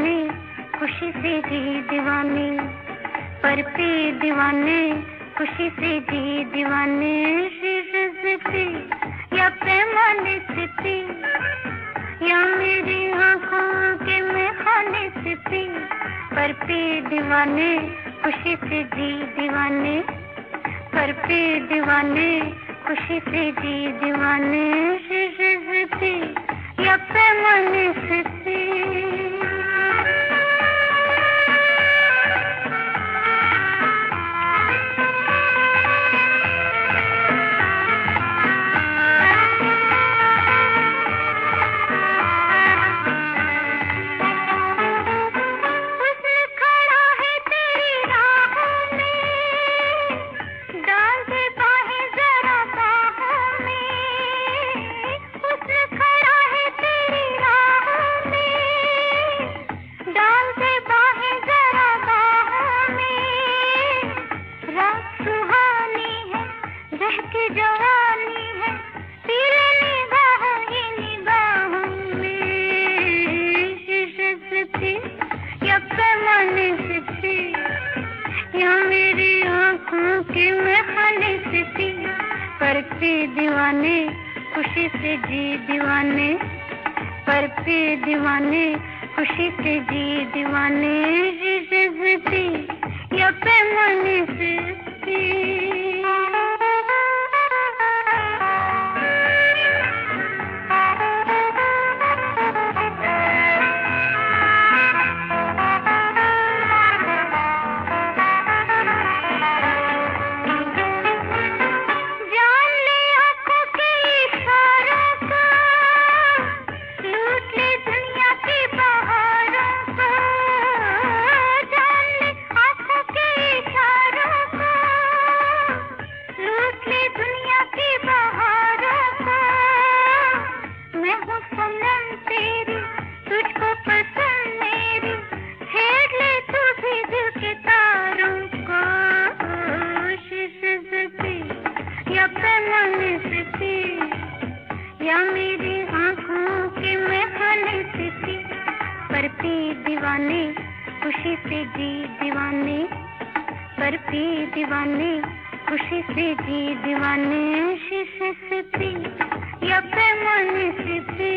दीवाने, खुशी से जी दीवाने, पर पे दीवाने, खुशी से जी दीवाने। शीशे से पी या पैमाने से पी, या मेरी आंखों के में खाने से पी, पर पे दीवाने, खुशी से जी दीवाने, पर पे दीवाने, खुशी से जी दीवाने। शीशे से पी या पैमाने से पी। जवानी है तेरे निगाहों की निगाहों में। शीशे से पी या पैमाने से पी, या मेरी आंखों के में खाने से पी, पर पे दीवाने, खुशी से जी दीवाने, पर पे दीवाने, खुशी से जी दीवाने। शीशे से पी या पैमाने से पी। या मेरी आंखों के में खाने से पी, पर पे दीवाने, खुशी से जी दीवाने, पर पे दीवाने, खुशी से जी दीवाने। शीशे से पी या पैमाने से पी।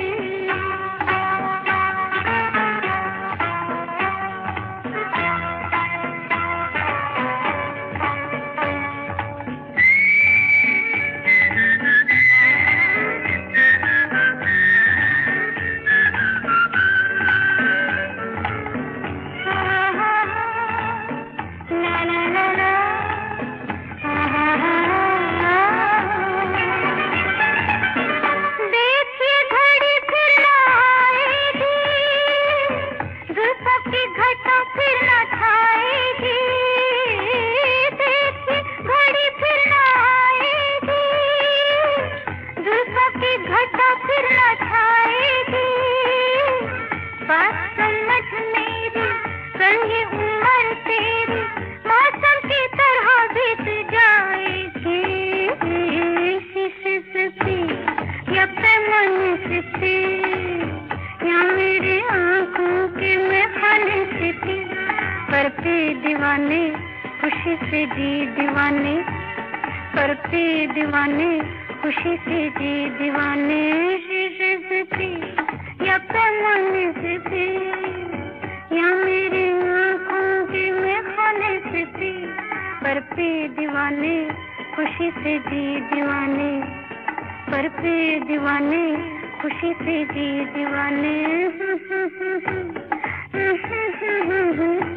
पर पे दीवाने, खुशी से जी दीवाने, पर पे दीवाने, खुशी से जी दीवाने। शीशे से पी या पैमाने से पी, या मेरी आंखों के में खाने से पी, पर पे दीवाने, खुशी से जी दीवाने, पर पे दीवाने, खुशी से जी दीवाने।